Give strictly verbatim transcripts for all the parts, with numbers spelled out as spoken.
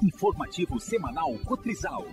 Informativo semanal Cotrizal.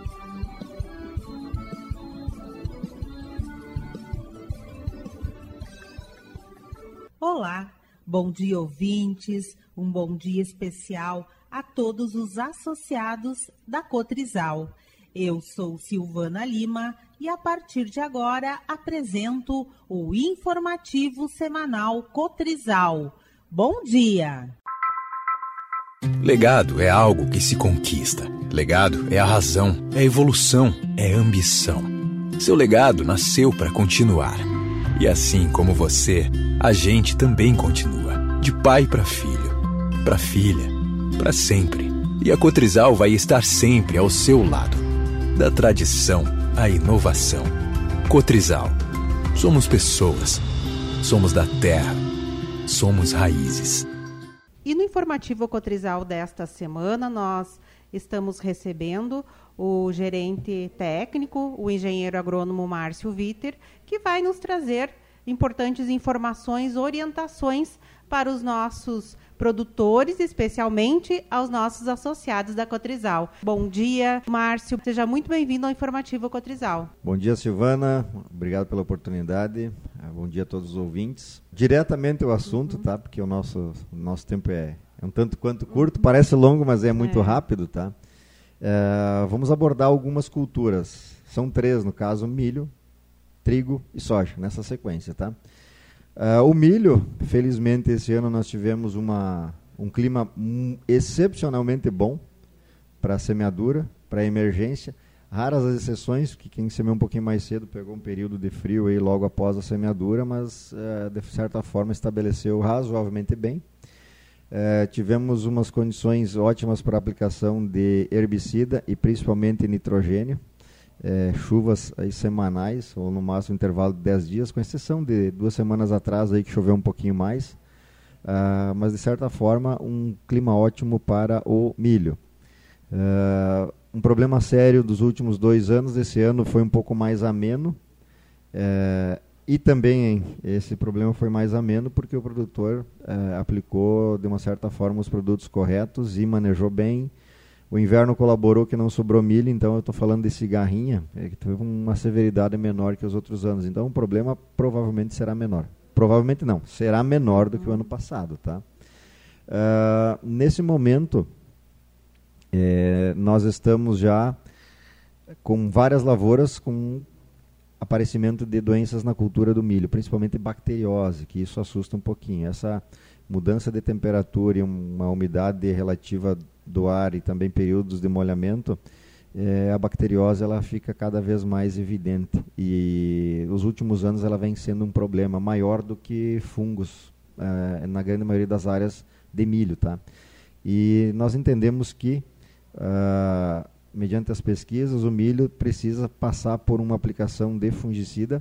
Olá, bom dia ouvintes, um bom dia especial a todos os associados da Cotrizal. Eu sou Silvana Lima e a partir de agora apresento o Informativo Semanal Cotrizal. Bom dia! Legado é algo que se conquista. Legado é a razão, é a evolução, é a ambição. Seu legado nasceu para continuar. E assim como você, a gente também continua. De pai para filho, para filha, para sempre. E a Cotrizal vai estar sempre ao seu lado. Da tradição à inovação. Cotrizal. Somos pessoas. Somos da terra. Somos raízes. E no Informativo Cotrizal desta semana, nós estamos recebendo o gerente técnico, o engenheiro agrônomo Márcio Viter, que vai nos trazer importantes informações, orientações para os nossos produtores, especialmente aos nossos associados da Cotrizal. Bom dia, Márcio. Seja muito bem-vindo ao Informativo Cotrizal. Bom dia, Silvana. Obrigado pela oportunidade. Bom dia a todos os ouvintes. Diretamente ao assunto, uhum. tá? Porque o nosso, o nosso tempo é, é um tanto quanto curto. Uhum. Parece longo, mas é muito é. rápido, tá? É, vamos abordar algumas culturas. São três, no caso, milho, trigo e soja, nessa sequência, tá? Uh, o milho, felizmente, esse ano nós tivemos uma, um clima um, excepcionalmente bom para a semeadura, para a emergência. Raras as exceções, que quem semeou um pouquinho mais cedo pegou um período de frio aí logo após a semeadura, mas uh, de certa forma estabeleceu razoavelmente bem. Uh, tivemos umas condições ótimas para aplicação de herbicida e principalmente nitrogênio. É, chuvas aí semanais, ou no máximo intervalo de dez dias, com exceção de duas semanas atrás aí que choveu um pouquinho mais, uh, mas de certa forma um clima ótimo para o milho. Uh, um problema sério dos últimos dois anos, esse ano foi um pouco mais ameno, uh, e também esse problema foi mais ameno porque o produtor uh, aplicou de uma certa forma os produtos corretos e manejou bem. O inverno colaborou que não sobrou milho, então eu estou falando de cigarrinha, é, que teve uma severidade menor que os outros anos. Então o problema provavelmente será menor. Provavelmente não, será menor do que o ano passado. Tá? Uh, nesse momento, é, nós estamos já com várias lavouras com aparecimento de doenças na cultura do milho, principalmente bacteriose, que isso assusta um pouquinho. Essa mudança de temperatura e uma umidade relativa do ar e também períodos de molhamento, é, a bacteriose ela fica cada vez mais evidente e nos últimos anos ela vem sendo um problema maior do que fungos é, na grande maioria das áreas de milho, tá? E nós entendemos que uh, mediante as pesquisas o milho precisa passar por uma aplicação de fungicida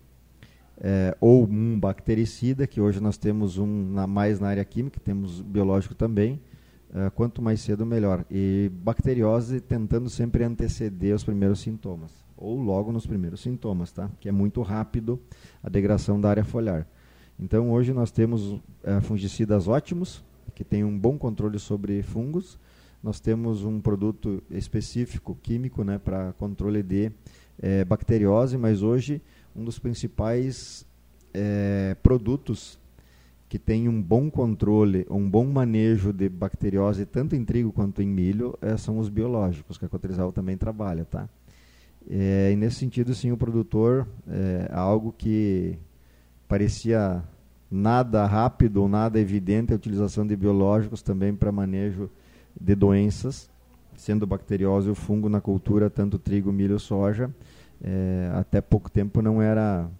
é, ou um bactericida, que hoje nós temos um na, mais na área química, temos biológico também. Uh, quanto mais cedo, melhor. E bacteriose tentando sempre anteceder os primeiros sintomas, ou logo nos primeiros sintomas, tá? Que é muito rápido a degradação da área foliar. Então, hoje nós temos uh, fungicidas ótimos, que têm um bom controle sobre fungos. Nós temos um produto específico, químico, né, para controle de eh, bacteriose, mas hoje um dos principais eh, produtos que tem um bom controle, um bom manejo de bacteriose, tanto em trigo quanto em milho, é, são os biológicos, que a Cotrizal também trabalha. Tá? É, e nesse sentido, sim, o produtor, é, algo que parecia nada rápido ou nada evidente, a utilização de biológicos também para manejo de doenças, sendo bacteriose ou fungo na cultura, tanto trigo, milho ou soja, é, até pouco tempo não era,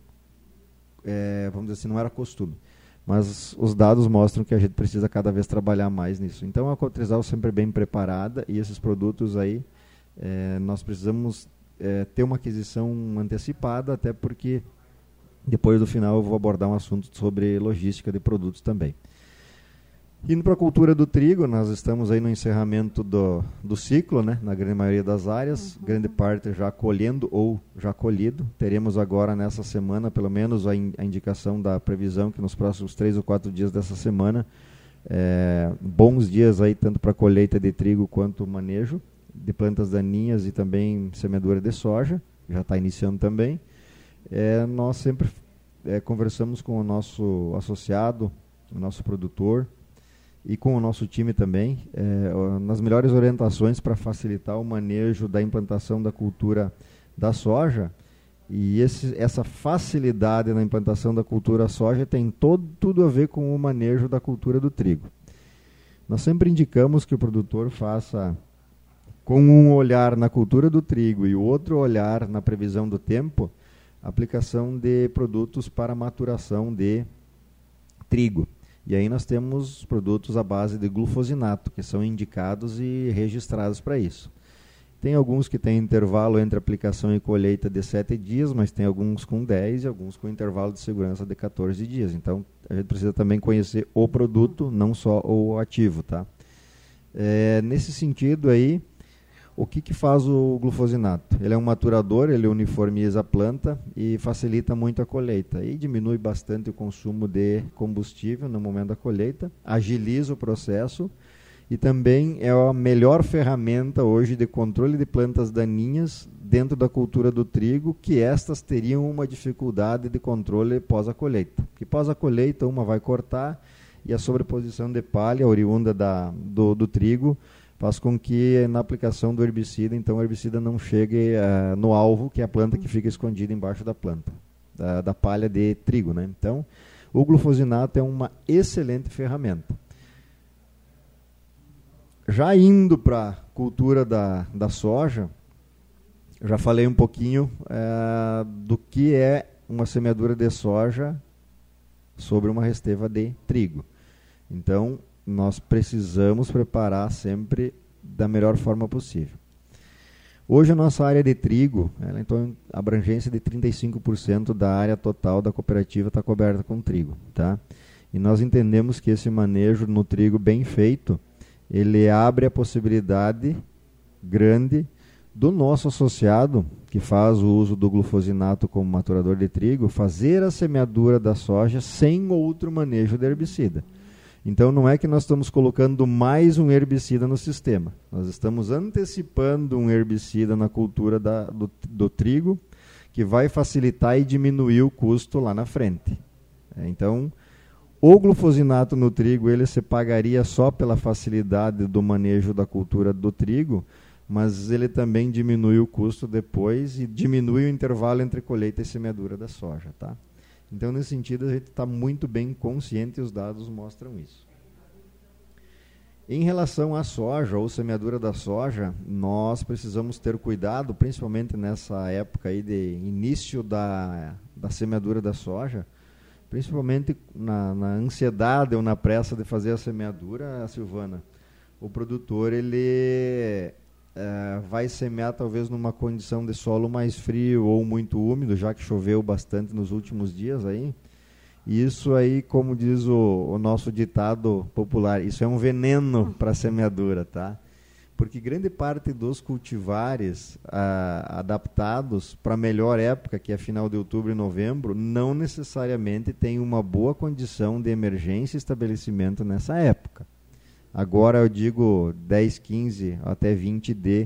é, vamos dizer assim, não era costume. Mas os dados mostram que a gente precisa cada vez trabalhar mais nisso. Então a Cotrizal sempre bem preparada e esses produtos aí é, nós precisamos é, ter uma aquisição antecipada, até porque depois do final eu vou abordar um assunto sobre logística de produtos também. Indo para a cultura do trigo, nós estamos aí no encerramento do, do ciclo, né, na grande maioria das áreas, uhum. grande parte já colhendo ou já colhido. Teremos agora nessa semana, pelo menos, a, in, a indicação da previsão que nos próximos três ou quatro dias dessa semana é, bons dias aí tanto para colheita de trigo quanto manejo de plantas daninhas e também semeadura de soja, já está iniciando também. É, nós sempre é, conversamos com o nosso associado, o nosso produtor e com o nosso time também, é, nas melhores orientações para facilitar o manejo da implantação da cultura da soja. E esse, essa facilidade na implantação da cultura soja tem todo, tudo a ver com o manejo da cultura do trigo. Nós sempre indicamos que o produtor faça com um olhar na cultura do trigo e o outro olhar na previsão do tempo, aplicação de produtos para maturação de trigo. E aí nós temos produtos à base de glufosinato, que são indicados e registrados para isso. Tem alguns que têm intervalo entre aplicação e colheita de sete dias, mas tem alguns com dez e alguns com intervalo de segurança de quatorze dias. Então, a gente precisa também conhecer o produto, não só o ativo, tá? É, nesse sentido aí, o que, que faz o glufosinato? Ele é um maturador, ele uniformiza a planta e facilita muito a colheita. E diminui bastante o consumo de combustível no momento da colheita, agiliza o processo e também é a melhor ferramenta hoje de controle de plantas daninhas dentro da cultura do trigo, que estas teriam uma dificuldade de controle pós a colheita. Porque pós a colheita uma vai cortar e a sobreposição de palha oriunda da, do, do trigo faz com que na aplicação do herbicida, então o herbicida não chegue uh, no alvo, que é a planta que fica escondida embaixo da planta, da, da palha de trigo, né? Então, o glufosinato é uma excelente ferramenta. Já indo para a cultura da, da soja, já falei um pouquinho uh, do que é uma semeadura de soja sobre uma resteva de trigo. Então, nós precisamos preparar sempre da melhor forma possível. Hoje a nossa área de trigo, ela então a abrangência de trinta e cinco por cento da área total da cooperativa está coberta com trigo, tá? E nós entendemos que esse manejo no trigo bem feito, ele abre a possibilidade grande do nosso associado, que faz o uso do glufosinato como maturador de trigo, fazer a semeadura da soja sem outro manejo de herbicida. Então não é que nós estamos colocando mais um herbicida no sistema. Nós estamos antecipando um herbicida na cultura da, do, do trigo, que vai facilitar e diminuir o custo lá na frente. É, então, o glufosinato no trigo, ele se pagaria só pela facilidade do manejo da cultura do trigo, mas ele também diminui o custo depois e diminui o intervalo entre colheita e semeadura da soja, tá? Então, nesse sentido, a gente está muito bem consciente e os dados mostram isso. Em relação à soja ou semeadura da soja, nós precisamos ter cuidado, principalmente nessa época aí de início da, da semeadura da soja, principalmente na, na ansiedade ou na pressa de fazer a semeadura, Silvana. O produtor ele é, vai semear talvez numa condição de solo mais frio ou muito úmido, já que choveu bastante nos últimos dias aí. E isso aí, como diz o, o nosso ditado popular, isso é um veneno para a semeadura, tá? Porque grande parte dos cultivares ah, adaptados para a melhor época, que é final de outubro e novembro, não necessariamente tem uma boa condição de emergência e estabelecimento nessa época. Agora eu digo dez, quinze até vinte de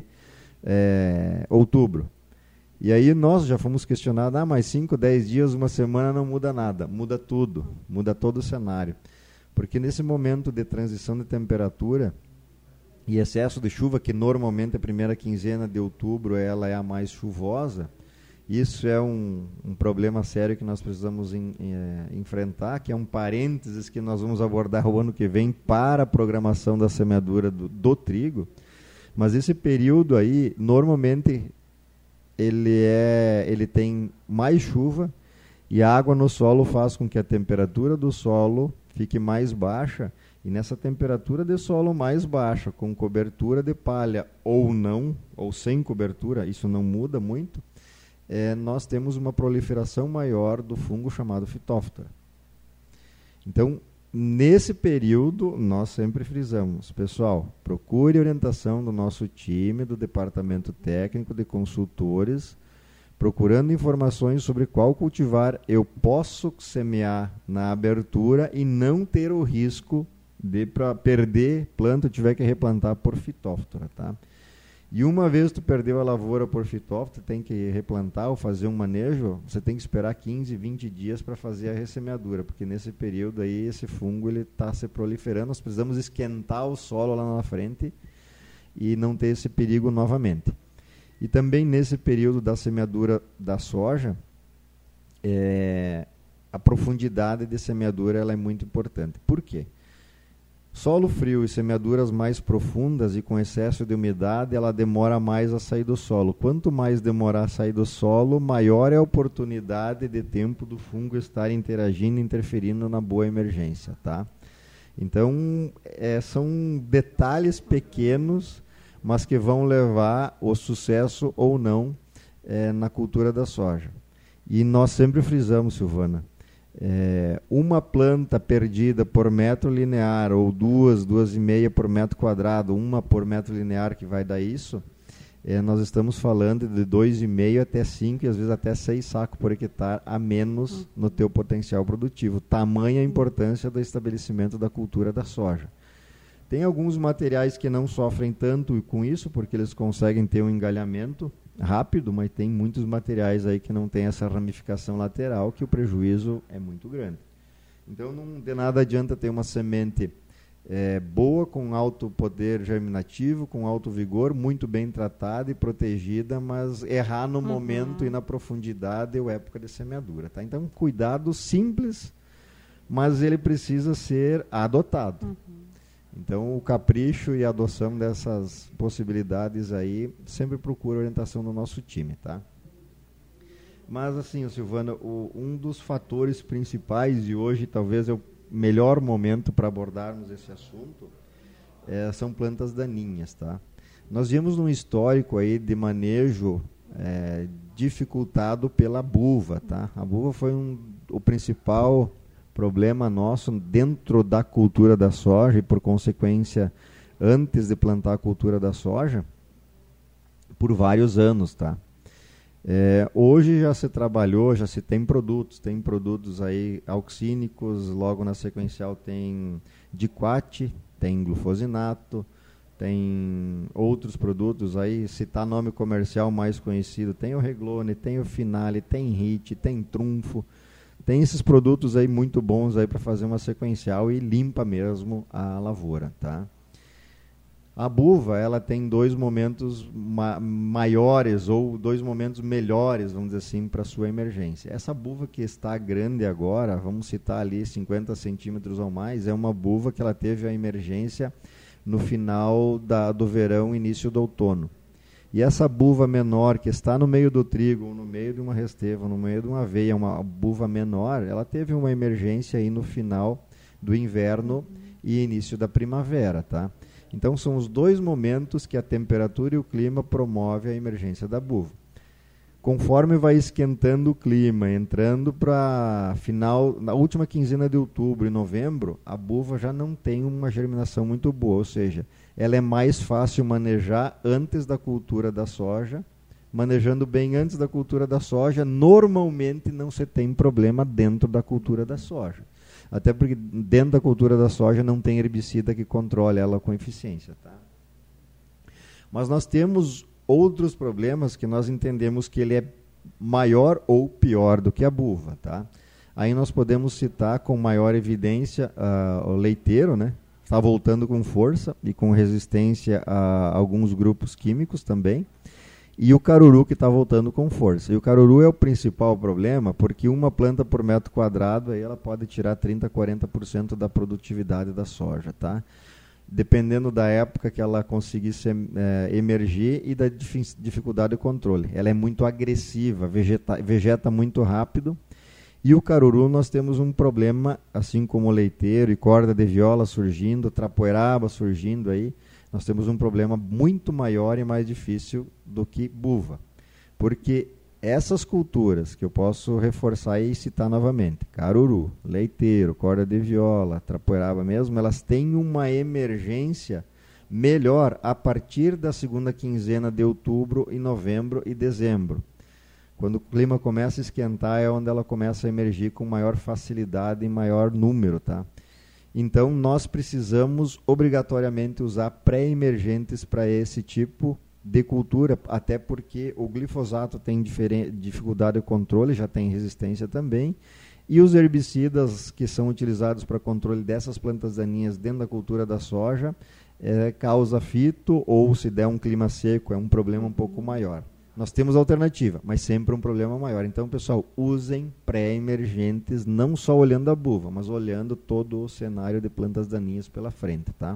é, outubro. E aí nós já fomos questionados, ah, mas cinco, dez dias, uma semana não muda nada. Muda tudo, muda todo o cenário. Porque nesse momento de transição de temperatura e excesso de chuva, que normalmente a primeira quinzena de outubro ela é a mais chuvosa, isso é um, um problema sério que nós precisamos em, em, é, enfrentar, que é um parênteses que nós vamos abordar o ano que vem para a programação da semeadura do, do trigo. Mas esse período aí, normalmente, ele, é, ele tem mais chuva e a água no solo faz com que a temperatura do solo fique mais baixa. E nessa temperatura de solo mais baixa, com cobertura de palha ou não, ou sem cobertura, isso não muda muito, é, nós temos uma proliferação maior do fungo chamado Phytophthora. Então, nesse período, nós sempre frisamos, pessoal, procure orientação do nosso time, do departamento técnico, de consultores, procurando informações sobre qual cultivar eu posso semear na abertura e não ter o risco de para perder planta, tiver que replantar por fitóftora, tá? E uma vez tu perdeu a lavoura por fitóftora, tem que replantar ou fazer um manejo, você tem que esperar quinze, vinte dias para fazer a ressemeadura, porque nesse período aí esse fungo ele está se proliferando, nós precisamos esquentar o solo lá na frente e não ter esse perigo novamente. E também nesse período da semeadura da soja, é, a profundidade de semeadura ela é muito importante. Por quê? Solo frio e semeaduras mais profundas e com excesso de umidade, ela demora mais a sair do solo. Quanto mais demorar a sair do solo, maior é a oportunidade de tempo do fungo estar interagindo, interferindo na boa emergência, tá? Então, é, são detalhes pequenos, mas que vão levar o sucesso ou não é, na cultura da soja. E nós sempre frisamos, Silvana, É, uma planta perdida por metro linear ou duas, duas e meia por metro quadrado, uma por metro linear que vai dar isso, é, nós estamos falando de dois e meio até cinco e às vezes até seis sacos por hectare a menos no teu potencial produtivo. Tamanha a importância do estabelecimento da cultura da soja. Tem alguns materiais que não sofrem tanto com isso, porque eles conseguem ter um engalhamento rápido, mas tem muitos materiais aí que não tem essa ramificação lateral, que o prejuízo é muito grande. Então, não de nada adianta ter uma semente é, boa, com alto poder germinativo, com alto vigor, muito bem tratada e protegida, mas errar no uhum. momento e na profundidade ou época de semeadura. Tá? Então, cuidado simples, mas ele precisa ser adotado. Uhum. Então, o capricho e a adoção dessas possibilidades aí, sempre procura orientação do nosso time, tá? Mas, assim, Silvana, o, um dos fatores principais, e hoje talvez é o melhor momento para abordarmos esse assunto, é, são plantas daninhas, tá? Nós vimos um histórico aí de manejo é, dificultado pela buva, tá? A buva foi um, o principal problema nosso dentro da cultura da soja e, por consequência, antes de plantar a cultura da soja, por vários anos, tá? É, hoje já se trabalhou, já se tem produtos, tem produtos aí auxínicos, logo na sequencial tem diquat, tem glufosinato, tem outros produtos aí, citar nome comercial mais conhecido, tem o Reglone, tem o Finale, tem Hit, tem Trunfo. Tem esses produtos aí muito bons aí para fazer uma sequencial e limpa mesmo a lavoura, tá? A buva, ela tem dois momentos ma maiores ou dois momentos melhores, vamos dizer assim, para a sua emergência. Essa buva que está grande agora, vamos citar ali cinquenta centímetros ou mais, é uma buva que ela teve a emergência no final da, do verão, início do outono. E essa buva menor, que está no meio do trigo, ou no meio de uma resteva, no meio de uma aveia, uma buva menor, ela teve uma emergência aí no final do inverno e início da primavera, tá? Então, são os dois momentos que a temperatura e o clima promovem a emergência da buva. Conforme vai esquentando o clima, entrando para final, na última quinzena de outubro e novembro, a buva já não tem uma germinação muito boa, ou seja, ela é mais fácil manejar antes da cultura da soja. Manejando bem antes da cultura da soja, normalmente não se tem problema dentro da cultura da soja. Até porque dentro da cultura da soja não tem herbicida que controle ela com eficiência, tá? Mas nós temos outros problemas que nós entendemos que ele é maior ou pior do que a buva, tá? Aí nós podemos citar com maior evidência uh, o leiteiro, né? Está voltando com força e com resistência a alguns grupos químicos também. E o caruru, que está voltando com força. E o caruru é o principal problema, porque uma planta por metro quadrado aí ela pode tirar trinta, quarenta por cento da produtividade da soja, tá? Dependendo da época que ela conseguisse é, emergir e da dif dificuldade de controle. Ela é muito agressiva, vegeta, vegeta muito rápido. E o caruru nós temos um problema, assim como o leiteiro e corda de viola surgindo, trapoeraba surgindo aí, nós temos um problema muito maior e mais difícil do que buva. Porque essas culturas, que eu posso reforçar e citar novamente, caruru, leiteiro, corda de viola, trapoeraba mesmo, elas têm uma emergência melhor a partir da segunda quinzena de outubro e novembro e dezembro. Quando o clima começa a esquentar é onde ela começa a emergir com maior facilidade e maior número, tá? Então, nós precisamos obrigatoriamente usar pré-emergentes para esse tipo de cultura, até porque o glifosato tem dificuldade de controle, já tem resistência também, e os herbicidas que são utilizados para controle dessas plantas daninhas dentro da cultura da soja é, causa fito, ou se der um clima seco é um problema um pouco maior. Nós temos alternativa, mas sempre um problema maior. Então, pessoal, usem pré-emergentes, não só olhando a buva, mas olhando todo o cenário de plantas daninhas pela frente, tá?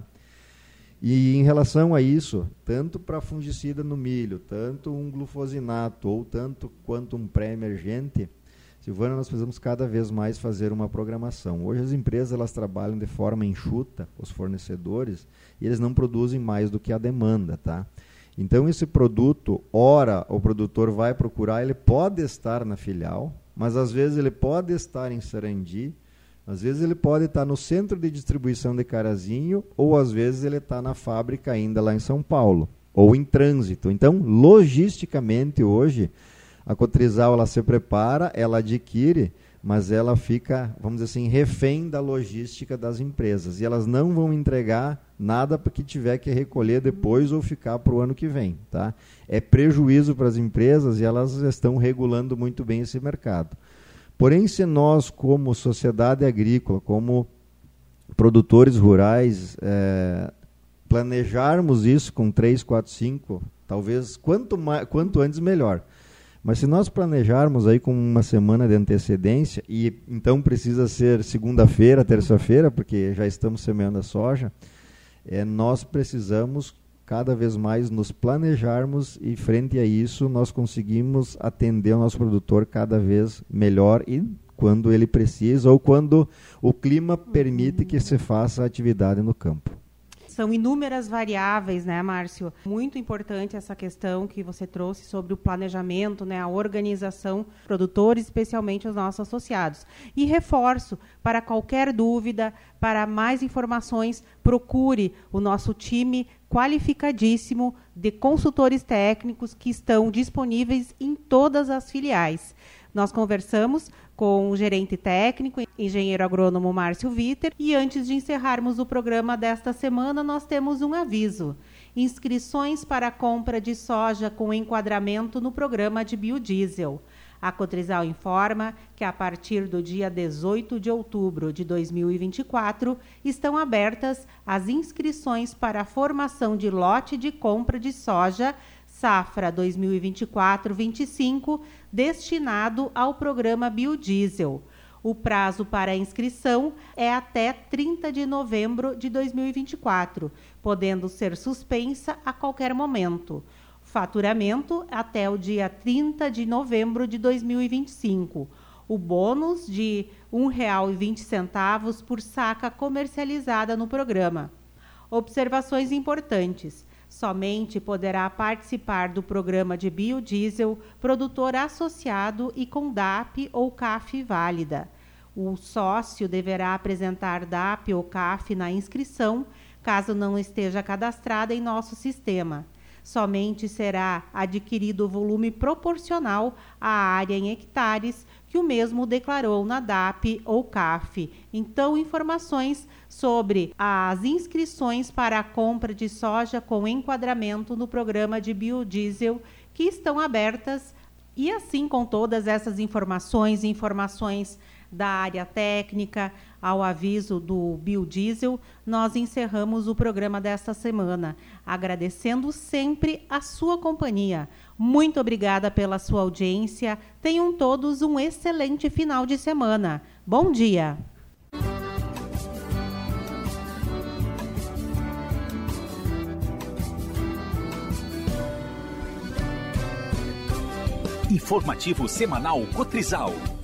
E em relação a isso, tanto para fungicida no milho, tanto um glufosinato ou tanto quanto um pré-emergente, Silvana, nós precisamos cada vez mais fazer uma programação. Hoje as empresas elas trabalham de forma enxuta, os fornecedores, e eles não produzem mais do que a demanda, tá? Então, esse produto, ora o produtor vai procurar, ele pode estar na filial, mas às vezes ele pode estar em Sarandi, às vezes ele pode estar no centro de distribuição de Carazinho, ou às vezes ele está na fábrica ainda lá em São Paulo, ou em trânsito. Então, logisticamente hoje, a Cotrizal ela se prepara, ela adquire, mas ela fica, vamos dizer assim, refém da logística das empresas. E elas não vão entregar nada porque tiver que recolher depois ou ficar para o ano que vem. Tá? É prejuízo para as empresas e elas estão regulando muito bem esse mercado. Porém, se nós, como sociedade agrícola, como produtores rurais, é, planejarmos isso com três, quatro, cinco, talvez quanto, mais, quanto antes melhor. Mas se nós planejarmos aí com uma semana de antecedência, e então precisa ser segunda-feira, terça-feira, porque já estamos semeando a soja, é, nós precisamos cada vez mais nos planejarmos e frente a isso nós conseguimos atender o nosso produtor cada vez melhor e quando ele precisa ou quando o clima permite que se faça atividade no campo. São inúmeras variáveis, né, Márcio? Muito importante essa questão que você trouxe sobre o planejamento, né, a organização produtores, especialmente os nossos associados. E reforço, para qualquer dúvida, para mais informações, procure o nosso time qualificadíssimo de consultores técnicos que estão disponíveis em todas as filiais. Nós conversamos com o gerente técnico, engenheiro agrônomo Márcio Vitter, e antes de encerrarmos o programa desta semana, nós temos um aviso. Inscrições para a compra de soja com enquadramento no programa de biodiesel. A Cotrizal informa que a partir do dia dezoito de outubro de dois mil e vinte e quatro estão abertas as inscrições para a formação de lote de compra de soja safra dois mil e vinte e quatro vinte e cinco, destinado ao programa Biodiesel. O prazo para a inscrição é até trinta de novembro de dois mil e vinte e quatro, podendo ser suspensa a qualquer momento. Faturamento até o dia trinta de novembro de dois mil e vinte e cinco. O bônus de um real e vinte centavos por saca comercializada no programa. Observações importantes. Somente poderá participar do programa de biodiesel produtor associado e com D A P ou C A F válida. O sócio deverá apresentar D A P ou C A F na inscrição, caso não esteja cadastrada em nosso sistema. Somente será adquirido o volume proporcional à área em hectares que o mesmo declarou na D A P ou C A F. Então, informações sobre as inscrições para a compra de soja com enquadramento no programa de biodiesel que estão abertas, e assim com todas essas informações, informações da área técnica, ao aviso do biodiesel, nós encerramos o programa desta semana, agradecendo sempre a sua companhia. Muito obrigada pela sua audiência. Tenham todos um excelente final de semana. Bom dia! Informativo semanal Cotrizal.